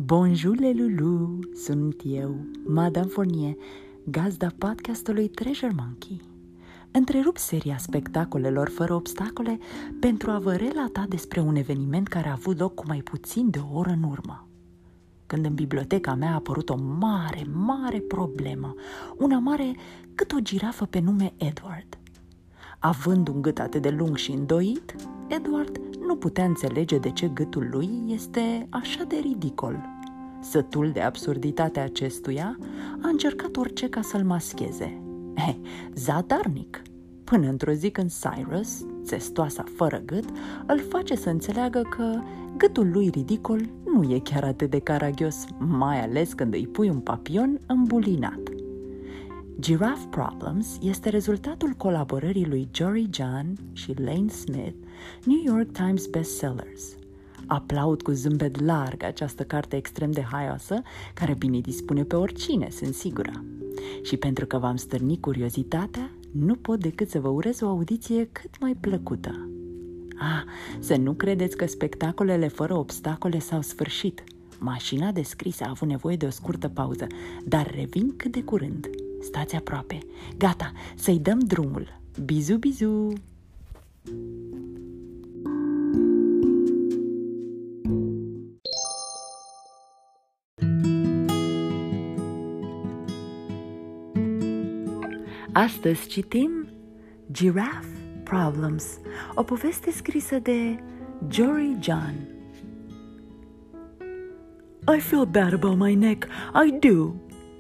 Bonjour les loulou, sunt eu, Madame Fournier, gazda podcastului Treasure Monkey. Întrerup seria spectacolelor fără obstacole pentru a vă relata despre un eveniment care a avut loc cu mai puțin de o oră în urmă. Când în biblioteca mea a apărut o mare problemă, una mare cât o girafă pe nume Edward. Având un gât atât de lung și îndoit, Edward nu putea înțelege de ce gâtul lui este așa de ridicol. Sătul de absurditatea acestuia, a încercat orice ca să-l mascheze. Zadarnic! Până într-o zi când Cyrus, țestoasa fără gât, îl face să înțeleagă că gâtul lui ridicol nu e chiar atât de caragios, mai ales când îi pui un papion îmbulinat. Giraffe Problems este rezultatul colaborării lui Jory John și Lane Smith, New York Times bestsellers. Aplaud cu zâmbet larg această carte extrem de haioasă, care bine dispune pe oricine, sunt sigură. Și pentru că v-am stârnit curiozitatea, nu pot decât să vă urez o audiție cât mai plăcută. Să nu credeți că spectacolele fără obstacole s-au sfârșit. Mașina de scris a avut nevoie de o scurtă pauză, dar revin cât de curând. Stați aproape. Gata, să-i dăm drumul. Bizu, bizu! Astăzi citim Giraffe Problems, o poveste scrisă de Jory John. I feel bad about my neck, I do.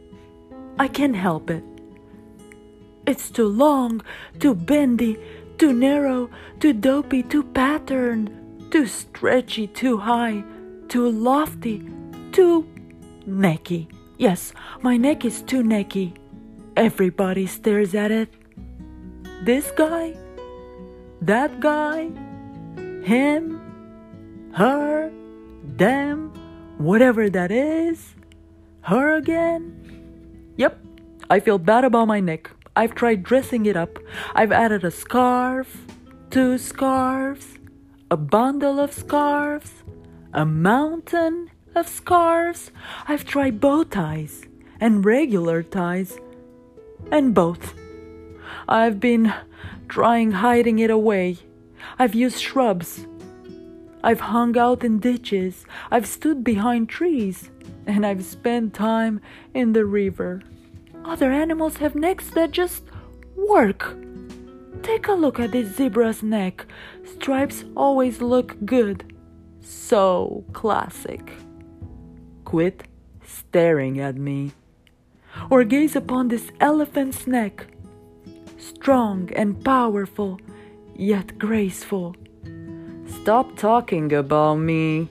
I can't help it. It's too long, too bendy, too narrow, too dopey, too patterned, too stretchy, too high, too lofty, too necky. Yes, my neck is too necky. Everybody stares at it. This guy, that guy, him, her, them, whatever that is, her again. Yep, I feel bad about my neck. I've tried dressing it up. I've added a scarf, 2 scarves, a bundle of scarves, a mountain of scarves. I've tried bow ties and regular ties and both. I've been trying hiding it away. I've used shrubs. I've hung out in ditches. I've stood behind trees. And I've spent time in the river. Other animals have necks that just work. Take a look at this zebra's neck. Stripes always look good. So classic. Quit staring at me. Or gaze upon this elephant's neck. Strong and powerful, yet graceful. Stop talking about me.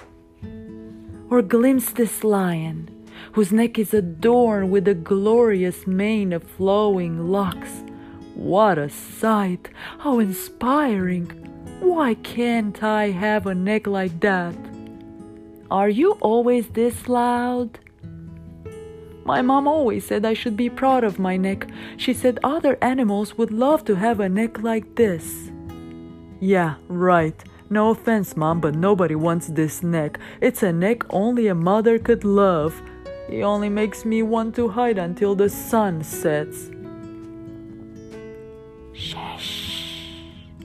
Or glimpse this lion, whose neck is adorned with a glorious mane of flowing locks. What a sight! How inspiring! Why can't I have a neck like that? Are you always this loud? My mom always said I should be proud of my neck. She said other animals would love to have a neck like this. Yeah, right. No offense, Mom, but nobody wants this neck. It's a neck only a mother could love. It only makes me want to hide until the sun sets. Shh.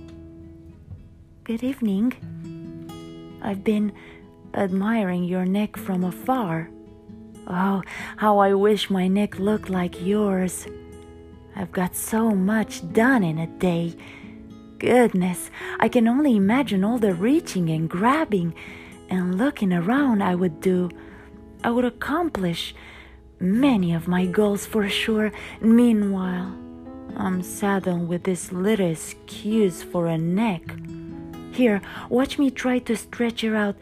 Good evening. I've been admiring your neck from afar. Oh, how I wish my neck looked like yours. I've got so much done in a day. Goodness, I can only imagine all the reaching and grabbing and looking around I would do. I would accomplish many of my goals for sure. Meanwhile, I'm saddled with this little excuse for a neck. Here, watch me try to stretch her out.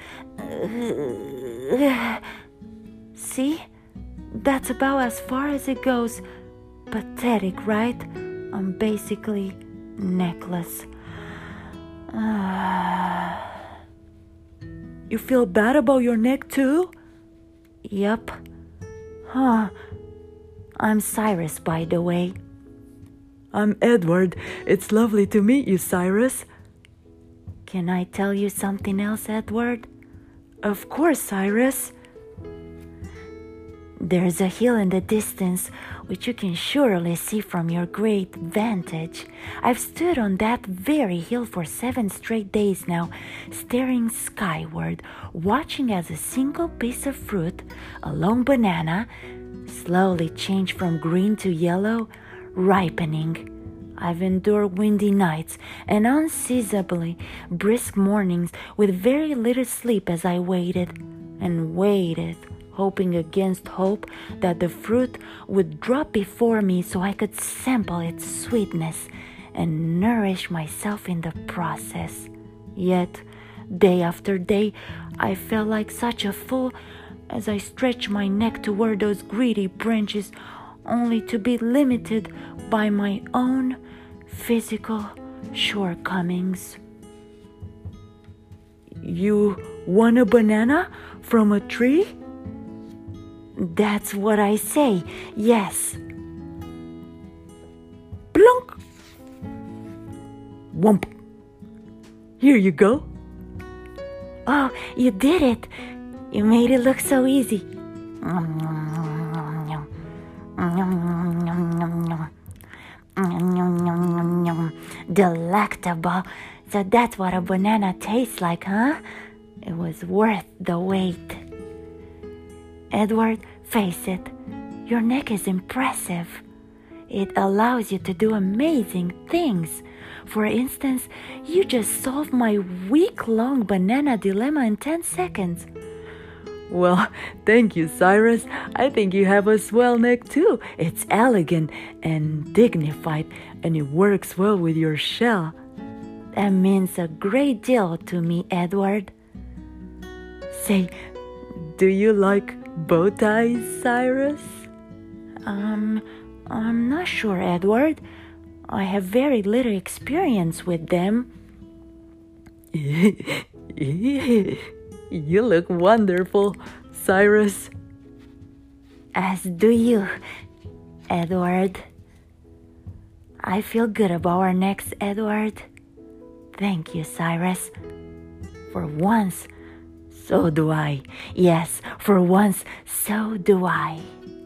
See? That's about as far as it goes. Pathetic, right? I'm basically necklace. You feel bad about your neck too? Yup. I'm Cyrus, by the way. I'm Edward. It's lovely to meet you, Cyrus. Can I tell you something else, Edward? Of course, Cyrus. There's a hill in the distance, which you can surely see from your great vantage. I've stood on that very hill for 7 straight days now, staring skyward, watching as a single piece of fruit, a long banana, slowly change from green to yellow, ripening. I've endured windy nights and unseasonably brisk mornings with very little sleep as I waited and waited, hoping against hope that the fruit would drop before me so I could sample its sweetness and nourish myself in the process. Yet, day after day, I felt like such a fool as I stretched my neck toward those greedy branches, only to be limited by my own physical shortcomings. You want a banana from a tree? That's what I say, yes. Plunk! Whomp! Here you go. Oh, you did it. You made it look so easy. Delectable. So that's what a banana tastes like, huh? It was worth the wait. Edward, face it. Your neck is impressive. It allows you to do amazing things. For instance, you just solved my week-long banana dilemma in 10 seconds. Well, thank you, Cyrus. I think you have a swell neck too. It's elegant and dignified, and it works well with your shell. That means a great deal to me, Edward. Say, do you like bow ties, Cyrus? I'm not sure, Edward. I have very little experience with them. You look wonderful, Cyrus. As do you, Edward. I feel good about our necks, Edward. Thank you, Cyrus. For once, so do I. Yes, for once, so do I.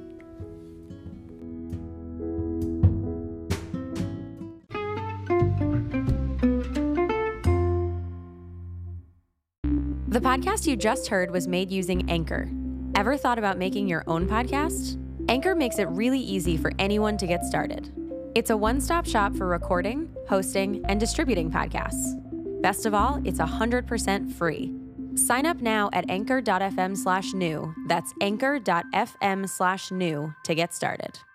The podcast you just heard was made using Anchor. Ever thought about making your own podcast? Anchor makes it really easy for anyone to get started. It's a one-stop shop for recording, hosting, and distributing podcasts. Best of all, it's 100% free. Sign up now at anchor.fm/new. That's anchor.fm/new to get started.